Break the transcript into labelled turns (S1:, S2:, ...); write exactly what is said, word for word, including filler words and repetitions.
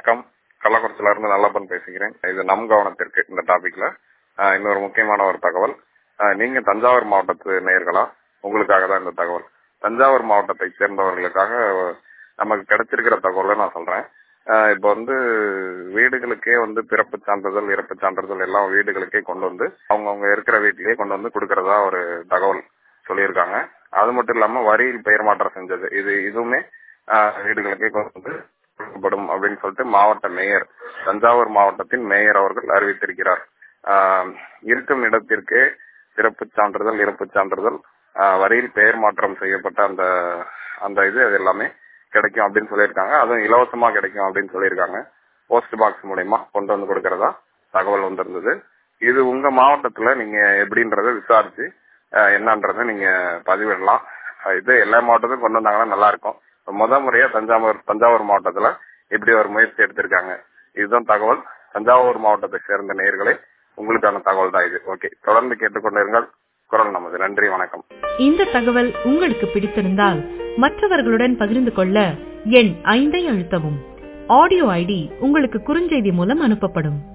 S1: வணக்கம். கள்ளக்குறிச்சியில இருந்து நல்லப்பன் பேசுகிறேன். இது நம் கவனத்திற்கு இந்த டாபிக்ல ஆஹ் இன்னொரு முக்கியமான ஒரு தகவல். ஆஹ் நீங்க தஞ்சாவூர் மாவட்டத்து நேயர்களா? உங்களுக்காக தான் இந்த தகவல். தஞ்சாவூர் மாவட்டத்தை சேர்ந்தவர்களுக்காக நமக்கு கிடைச்சிருக்கிற தகவலை நான் சொல்றேன். ஆஹ் இப்ப வந்து வீடுகளுக்கே வந்து பிறப்பு சான்றிதழ், இறப்பு சான்றிதழ் எல்லாம் வீடுகளுக்கே கொண்டு வந்து அவங்கவுங்க இருக்கிற வீட்டிலேயே கொண்டு வந்து கொடுக்கறதா ஒரு தகவல் சொல்லியிருக்காங்க. அது மட்டும் இல்லாம வரியில் பெயர் மாற்றம் செஞ்சது இது இதுவுமே ஆஹ் வீடுகளுக்கே கொண்டு வந்து கொடுக்கப்படும் அப்படின்னு சொல்லிட்டு மாவட்ட மேயர், தஞ்சாவூர் மாவட்டத்தின் மேயர் அவர்கள் அறிவித்திருக்கிறார். ஆஹ் இருக்கும் இடத்திற்கு பிறப்பு சான்றிதழ், இறப்பு சான்றிதழ், வரியில் பெயர் மாற்றம் செய்யப்பட்ட அந்த அந்த இது அது எல்லாமே கிடைக்கும் அப்படின்னு சொல்லியிருக்காங்க. அதுவும் இலவசமா கிடைக்கும் அப்படின்னு சொல்லியிருக்காங்க. போஸ்ட் பாக்ஸ் மூலமா கொண்டு வந்து கொடுக்கறதா தகவல் வந்திருந்தது. இது உங்க மாவட்டத்துல நீங்க எப்படின்றத விசாரிச்சு என்னன்றத நீங்க பதிவிடலாம். இது எல்லா மாவட்டத்துக்கும் கொண்டு வந்தாங்கன்னா நல்லா இருக்கும். முத முறையா தஞ்சாவூர் தஞ்சாவூர் மாவட்டத்துல இப்படி ஒரு முயற்சி எடுத்திருக்காங்க. இதுதான் தகவல். தஞ்சாவூர் மாவட்டத்தை சேர்ந்த நேயர்களே, உங்களுக்கான தகவல் தான் இது. ஓகே, தொடர்ந்து கேட்டுக்கொண்டிருங்கள். குரல் நமது. நன்றி, வணக்கம்.
S2: இந்த தகவல் உங்களுக்கு பிடித்திருந்தால் மற்றவர்களுடன் பகிர்ந்து கொள்ள எண் ஐந்தை அழுத்தவும். ஆடியோ ஐடி உங்களுக்கு குறுஞ்செய்தி மூலம் அனுப்பப்படும்.